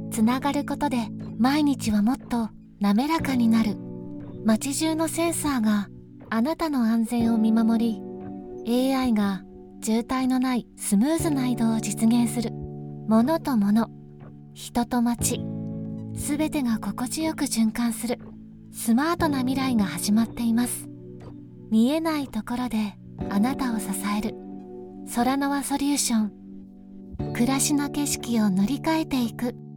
つながることで毎日はもっと滑らかになる。街中のセンサーがあなたの安全を見守り、 AI が渋滞のないスムーズな移動を実現する。物と物、人と街、すべてが心地よく循環するスマートな未来が始まっています。見えないところであなたを支えるソラノワソリューション。暮らしの景色を塗り替えていく